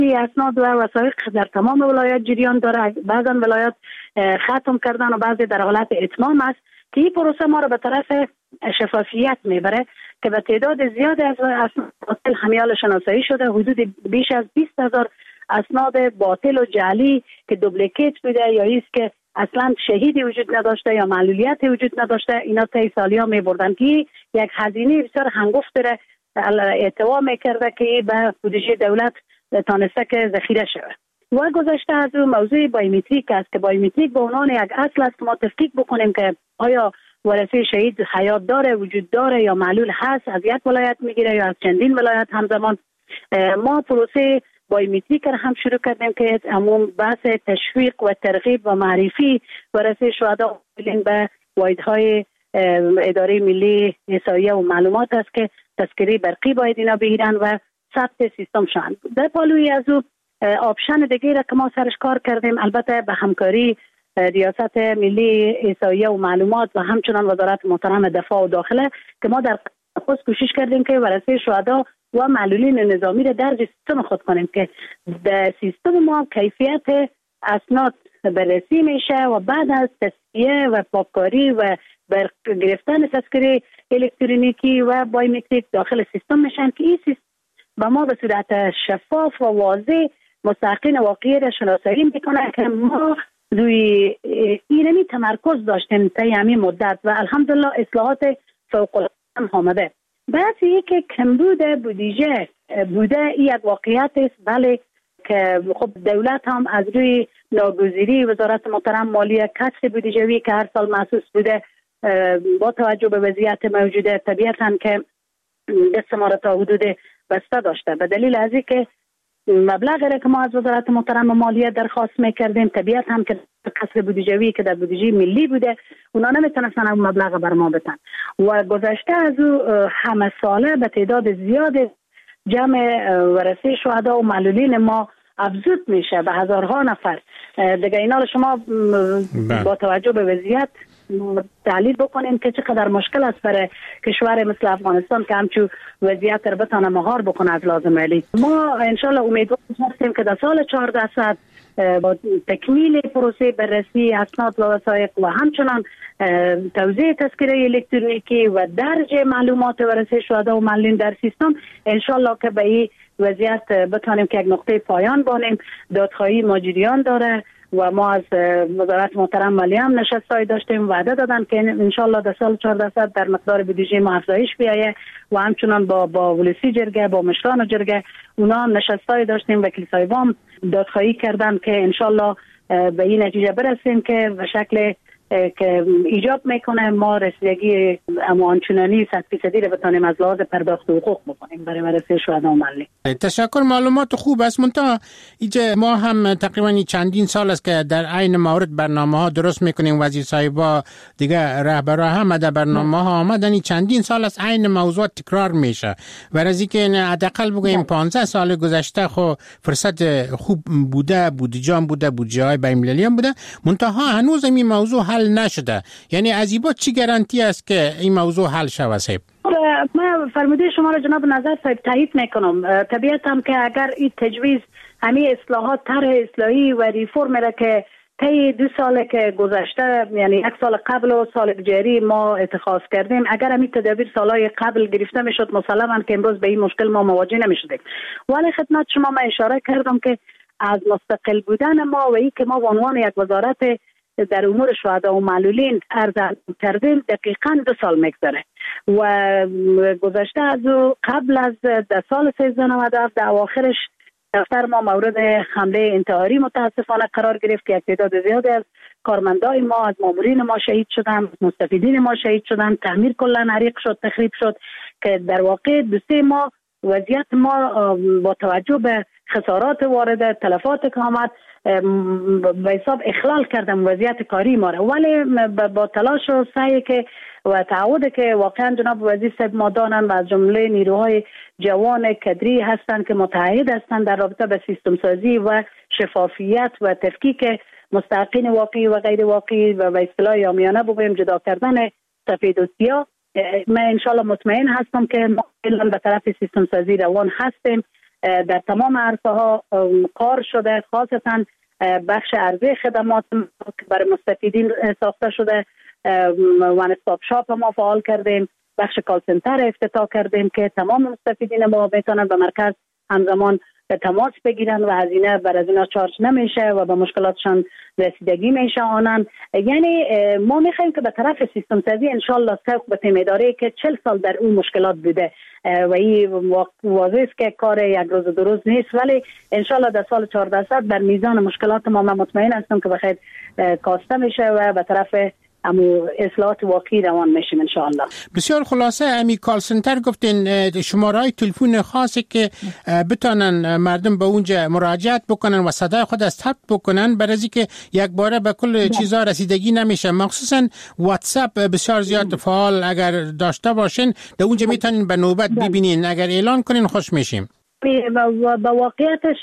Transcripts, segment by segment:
اسناد و وثایق در تمام ولایات جریان داره. بعضا ولایات ختم کردن و بعضی در حالت اتمام است که این پروسه ما رو به طرف شفافیت میبره که به تعداد زیاد از اسناد باطل همیال شناسایی شده. حدود بیش از 20,000 اسناد باطل و جعلی که دوپلیکیت بوده یا ایست که اصلا شهیدی وجود نداشته یا معلولیتی وجود نداشته، اینا طی سالیا میبردن که یک هزینه بسیار هنگفت داره اعتوا میکرده که به بودجه دولت تانسته که ذخیره شود. و گذشته از اون موضوع بایومتریک است که بایومتریک به عنوان یک اصل است که ما تفکیک بکنیم که آیا ورثه شهید حیات داره، وجود داره یا معلول هست، از یک ولایت میگیره یا از چندین ولایت همزمان. ما پروسه بایومتریک را هم شروع کردیم که عموم بحث تشویق و ترغیب و معرفی ورثه شهدا به واحدهای اداره ملی احصایه و معلومات است که تذکره برقی باید اینا بگیرن و ثبت سیستم شوند. در پالوی از او آپشن دیگه را که ما سرش کار کردیم، البته به همکاری ریاست ملی احصایه و معلومات و همچنان وزارت محترم دفاع و داخله که ما در خود کوشش کردیم که ورثه شهدا و معلولین نظامی را درج سیستم خود کنیم که در سیستم ما کیفیت اسناد بررسی میشه و بعد از تصفیه و پاککاری و گرفتن تذکره الکترونیکی و بایومتریک داخل سیستم میشن که این سیستم با ما به صورت شفاف و واضح مستحقین واقعی را شناسایی میکنه که ما روی ایرانی تمرکز داشتیم طی همین مدت و الحمدلله اصلاحات فوق العاده آمده. بعضی که کمبود بودجه بوده یک واقعیت است، بله، که خب دولت هم از روی ناگزیری وزارت محترم مالیه کسر بودجه‌ای که هر سال محسوس بوده با توجه به وضعیت موجوده طبیعتاً که دست ما را تا حدود بسته داشته. به دلیل از اینکه مبلغی را که ما از وزارت محترم مالیه درخواست میکردیم طبیعت هم که کسر بودجه‌ای که در بودجه ملی بوده اونا نمیتونستن اون مبلغ بر ما بدن و گذشته از او همه ساله به تعداد زیاد جمع ورثه شهدا و معلولین ما افزود میشه به هزارها نفر. دیگه اینا رو شما با توجه به وضعیت تحلیل بکنیم که چقدر مشکل است برای کشور مثل افغانستان که همچون وضعیت رو بتانه مهار بکنه از لازم علی. ما انشالله امیدوار هستیم که در سال 1400 با تکمیل پروسه بررسی اسناد و وثایق و همچنان توزیع تذکره الکترونیکی و درج معلومات ورثه شهدا و معلولین در سیستم انشالله که به این وضعیت بتانیم که یک نقطه پایان بانیم. دادخواهی ماجریان داره و ما از وزارت محترم مالیه هم نشستای داشتیم، وعده دادن که انشالله در سال 1400 در مقدار بودجه ما افزایش بیایه و همچنان با ولسی جرگه با مشران جرگه اونا هم نشستای داشتیم. وکیل صاحبام دادخواهی کردن که انشالله به این نتیجه برسیم که به شکل که ایجاب میکنه ما رسیدگی آنچنانی 100% رو بتانیم از لحاظ پرداخت حقوق بکنیم برای ورثه شهدا و معلولین. تشکر، معلومات خوب است. منتها اینجا ما هم تقریبا چندین سال است که در عین مورد برنامه ها درست میکنیم، وزیر صاحبا دیگه رهبرا هم در برنامه ها آمدن، چندین سال است عین موضوع تکرار میشه و از اینکه حداقل بگویم 15 سال گذشته خو فرصت خوب بوده، بودجه بوده، بودجه های بین المللی هم بوده، منتها هنوز این موضوع حل نشده. یعنی از این چی گارانتی است که این موضوع حل شود صاحب؟ من فرموده شما را جناب نظر صاحب تایید میکنم. طبیعت هم که اگر این تجویز همین اصلاحات طرح اصلاحی و ریفرم را که طی 2 سال که گذشته، یعنی 1 سال قبل و سال جاری ما اتخاذ کردیم، اگر همین تدابیر سالهای قبل گرفته میشد مسلماً که امروز به این مشکل ما مواجه نمیشدیم. ولی خدمت شما من اشاره کردم که از مستقل بودن ما و این که ما به عنوان یک وزارت در امور شهدا و معلولین عرض کردیم دقیقاً 2 سال میگذره و گذشته از قبل از در سال 1397 در اواخرش دفتر ما مورد حمله انتحاری متاسفانه قرار گرفت که یک تعداد زیادی از کارمندای ما، از مامورین ما شهید شدن، مستفیدین ما شهید شدن، تعمیر کلا حریق شد، تخریب شد که در واقع 2-3 ماه وضعیت ما با توجه به خسارات وارده، تلفات که آمد به حساب اخلال کردم وضعیت کاری ما را. ولی با تلاش و سعی که و تعهد که واقعا جناب وزیر صاحب ما دانن و از جمله نیروهای جوان کدری هستند که متعهد هستند در رابطه به سیستم سازی و شفافیت و تفکیک مستحقین واقعی و غیر واقعی و به اصطلاح عامیانه بگویم جدا کردن سفید و سیاه. من انشالله مطمئن هستم که ما به طرف سیستم سازی روان هستیم در تمام عرصه ها کار شده، خاصتا بخش عرضه خدمات که برای مستفیدین ساخته شده، وان استاپ شاپ ما فعال کردیم، بخش کال سنتر افتتاح کردیم که تمام مستفیدین ما میتونن به مرکز همزمان تماس بگیرن و هزینه بر از اینا چارج نمیشه و به مشکلاتشان رسیدگی میشه آنن. یعنی ما میخوایم که به طرف سیستم سازی انشالله سوق به تیمیداری که 40 سال در اون مشکلات بوده و این واضح است که کار یک روز دو روز نیست، ولی انشالله در سال 1400 بر میزان مشکلات ما من مطمئن هستم که بخیر کاسته میشه و به طرف امو اصلاحات واقعی روان میشیم انشاءالله. بسیار خلاصه امی کال سنتر گفتین شماره‌های تلفن خاصی که بتونن مردم به اونجا مراجعت بکنن و صدای خود از ثبت بکنن، برای اینکه یک باره به کل چیزا رسیدگی نمیشه. مخصوصا واتساپ بسیار زیاد فعال اگر داشته باشین در اونجا میتونین به نوبت ببینین، اگر اعلان کنین خوش میشیم. با واقعیتش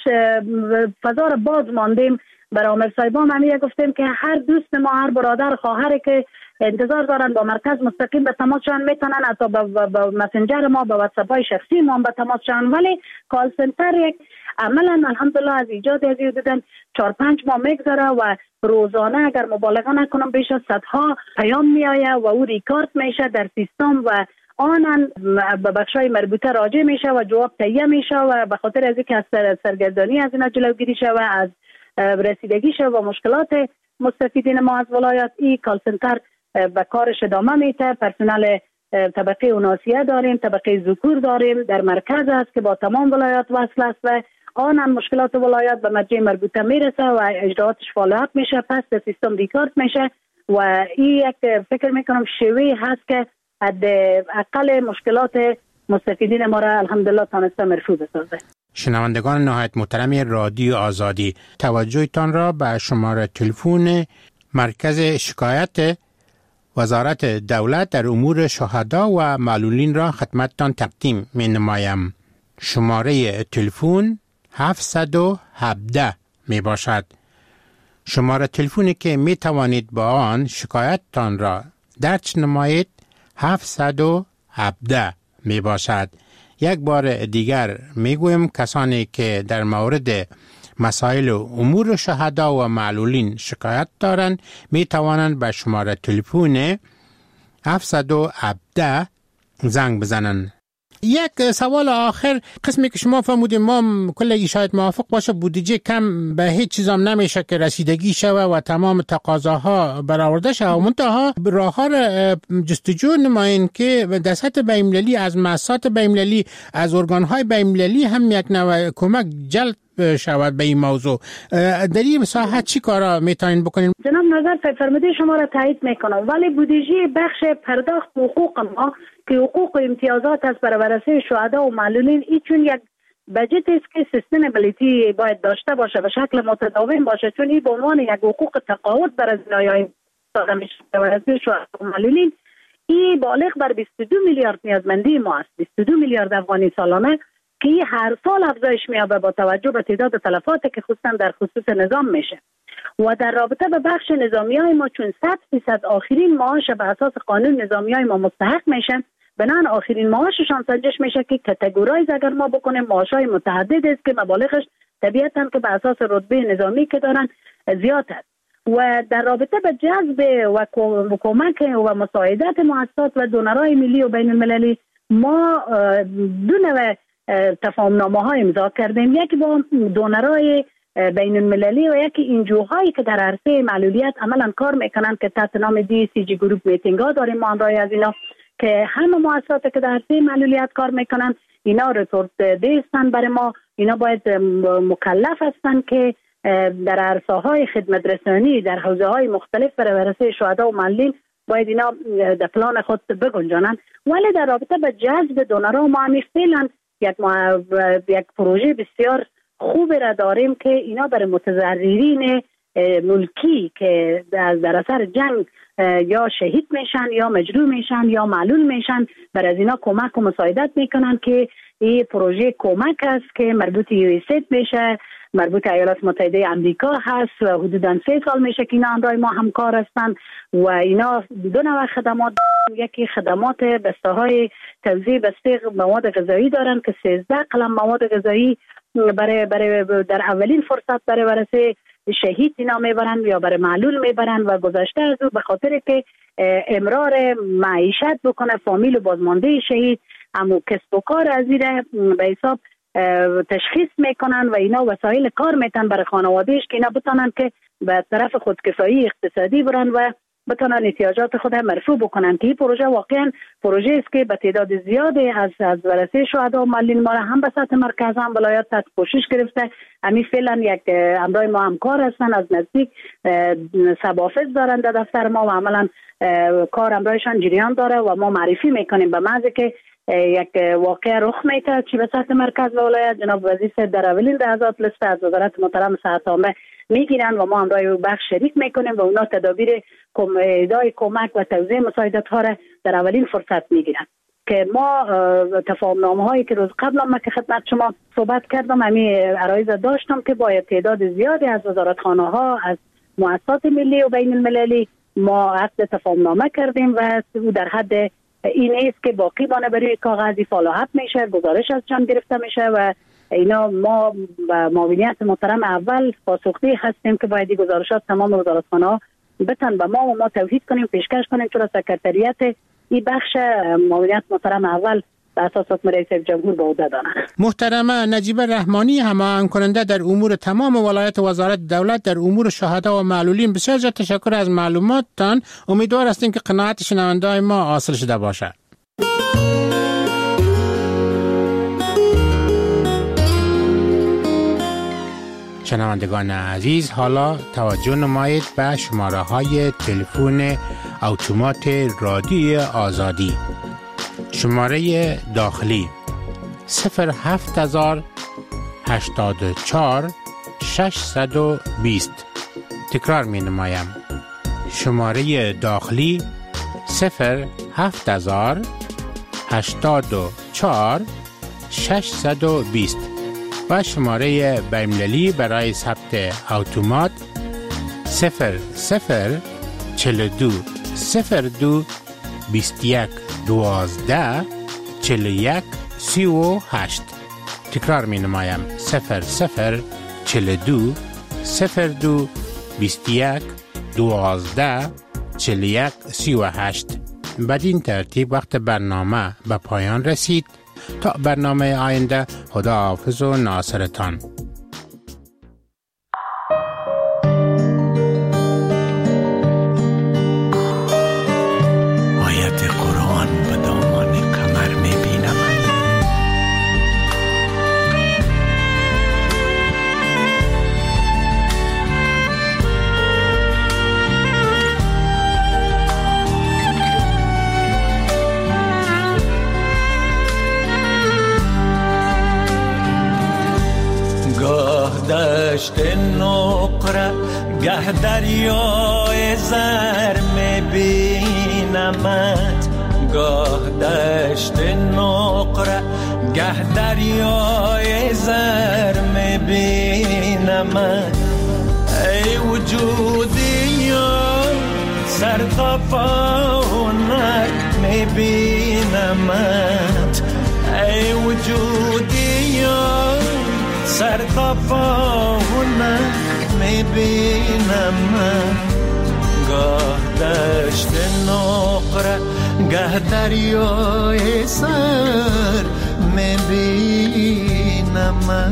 فضا رو باز ماندیم. برای عامر صاحبان هم گفتیم که هر دوست ما، هر برادر خواهر که انتظار دارن با مرکز مستقیم به تماس شون میتونن، حتی با مسنجر ما، با واتساپ های شخصی ما به تماس شون، ولی کال سنتر یک عملا الحمدلله از ایجاد از دیدن 4-5 ماه میگذره و روزانه اگر مبالغه نکنم بیش از صدها پیام میآید و او ریکارد میشه در سیستم و آنن به بخشای مربوطه راجع میشه و جواب تهیه میشه و به خاطر از اینکه از سرگردانی از اینا جلوگیری شه و از رسیدگی شه و مشکلات مستفیدین ما از ولایت، این کال سنتر به کارش ادامه میده. پرسنل طبقه اوناسیه داریم، طبقه ذکور داریم، در مرکز است که با تمام ولایات وصل است و آنن مشکلات ولایت به مرجع مربوطه میرسه و اجراعاتش فعالیت میشه، پس در سیستم ریکارد میشه و این یک فکر میکنم شیوه هست که حداقل مشکلات مستفیدین ما را الحمدلله تانسته مرفوع بسازه. شنوندگان نهایت محترم رادیو آزادی، توجهتان را به شماره تلفن مرکز شکایت وزارت دولت در امور شهدا و معلولین را خدمتتان تقدیم می نمایم. شماره تلفن 717 می باشد. شماره تلفنی که می توانید با آن شکایتتان را درج نمایید 717 می باشد. یک بار دیگر میگویم کسانی که در مورد مسائل امور شهدا و معلولین شکایت دارند می توانند به شماره تلفن 717 زنگ بزنند. یک سوال آخر، قسمی که شما فرمودید ما کلی شاید موافق باشه بودجه کم به هیچ چیزام نمیشه که رسیدگی شوه و تمام تقاضاها برآورده شوه، منتها راه‌ها را جستجو نمایین که در سطح بین‌المللی از مؤسسات بین‌المللی، از ارگان‌های بین‌المللی هم یک نوع کمک جلب شود به این موضوع. در این مساحت چی کارا میتونین بکنین؟ جناب نظر فرموده شما را تایید میکنم، ولی بودجه بخش پرداخت حقوق ما که حقوق و امتیازات است برای ورثه شهدا و معلولین، این چون یک بجت است که سستینبلیتی باید داشته باشه، به شکل متداوم باشه، چون این به عنوان یک حقوق تقاعد برای زنایای داده میشه ورثه شهدا و معلولین. این بالغ بر 22 میلیارد نیازمندی ما است، 22 میلیارد افغانی سالانه که هر سال افزایش می‌یابه با توجه به تعداد تلفاتی که خصوصا در خصوص نظام میشه. و در رابطه به بخش نظامیای ما چون 100% آخرین معاش به اساس قانون نظامیای ما مستحق میشن، بنان آخرین معاششان سنجش میشه که کاتگورایز اگر ما بکنیم معاشای متعدد است که مبالغش طبیعتاً که به اساس رتبه نظامی که دارن زیاد است. و در رابطه به جذب و کمک و مساعدت مؤسسات و دونرای ملی و بین المللی ما دو نوع تفاهم‌نامه‌ها امضا کردیم، یکی با دونرای بین المللی و یکی انجوهایی که در عرصه معلولیت عملا کار میکنن که تحت نام DCG گروپ میتینگ ها داریم ما همراهی از اینا که همه مؤسساتی که در عرصه معلولیت کار میکنن اینا رپورت دیستن برای ما، اینا باید مکلف هستن که در عرصه های خدمت رسانی در حوزه های مختلف برای ورثه شهدا و معلولین باید اینا در پلان خود بگنجانن. ولی در رابطه به جذب دونرها ما همی فعلا یک پروژه بسیار خوب را داریم که اینا برای متضررین ملکی که در اثر جنگ یا شهید میشن یا مجروح میشن یا معلول میشن، بر از اینا کمک و مساعدت میکنن که این پروژه کمک است که مربوط USAID میشه، مربوط ایالات متحده آمریکا هست و حدوداً 3 سال میشه که اینا همراه ما همکار هستن و اینا دو نوع خدمات، یکی خدمات بسته‌های توزیع بسته مواد غذایی دارن که 13 قلم مواد غذایی برای در اولین فرصت برای ورثه شهید اینا میبرن یا برای معلول میبرن و گذشته از او به خاطر که امرار معیشت بکنه فامیل و بازمانده شهید، اما کسب و کار از این به حساب تشخیص میکنن و اینا وسایل کار میتن برای خانوادهش که اینا بتونن که به طرف خودکفایی اقتصادی برن و بتونن احتیاجات خود مرفوع بکنن. که این پروژه واقعا پروژه است که به تعداد زیادی از ورثه شهدا و معلولین ما هم به سطح مرکز هم ولایت تحت کوشش گرفته. همین فعلا یک همراه ما همکار هستن، از نزدیک سبافز دارن در دفتر ما و عملا کار همراهشان جریان داره و ما معرفی میکنیم به محض که یک واقع رخ میده چی به سطح مرکز و ولایت جناب وزیر صاحب در اولین لحظات لیست از وزارت محترم صحت عامه میگیرن و ما همراه بخش شریک میکنیم و اونا تدابیر ادای کمک و توزیع مساعدت ها را در اولین فرصت میگیرن. که ما تفاهم نامه هایی که روز قبل هم که خدمت شما صحبت کردم همین عرایض داشتم که با تعداد زیادی از وزارتخانه ها، از مؤسسات ملی و بین المللی ما عقد تفاهم نامه کردیم و در حد این است که باقی بانه برای کاغذی فالوحت میشه، گزارش از جان گرفته میشه و اینا ما با معاونیت محترم اول پاسخگوی هستیم که باید گزارشات تمام وزارتخانه‌ها بتن به ما و ما توحید کنیم، پیشکش کنیم چون سکرتریت این بخش معاونیت محترم اول به اساس حکم رئیس جمهور به عهده دارند. محترمه نجیبه رحمانی هماهنگ کننده در امور تمام ولایت وزارت دولت در امور شهدا و معلولین، بسیار زیاد تشکر از معلوماتتان. امیدوار هستیم که قناعت شنونده‌های ما حاصل شده باشد. شنوندگان عزیز، حالا توجه نمایید به شماره های تلفن اتومات رادیو آزادی. شماره داخلی 07084 620. تکرار می نمایم. شماره داخلی 07084 620 و شماره بین‌المللی برای ثبت اتومات 0042 02 21 12 41 38. تکرار می نمایم 0042 02 21 12 41 38. بدین ترتیب وقت برنامه به پایان رسید. تا برنامه آینده، خداحافظ و ناصرتان. آیت قرآن به دامان کمر میبینم. دشت نقره گه دریای زر میبینمت، گاه دشت نقره گه دریای زر میبینمت. ای وجودی یا سر تا پا هنر میبینمت، ای وجودی یا سر تا پاونه میبینم من. گاه دشت نقره گه دریای سر میبینم من.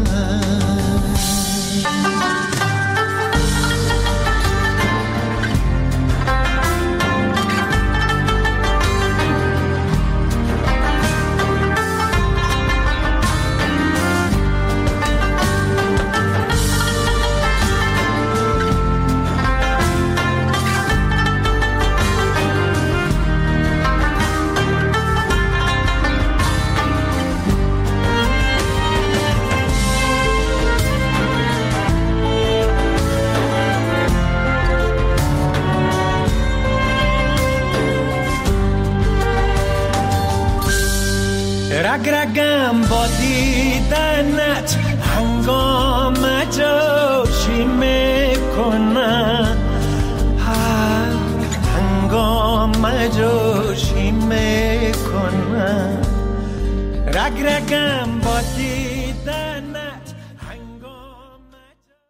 graggan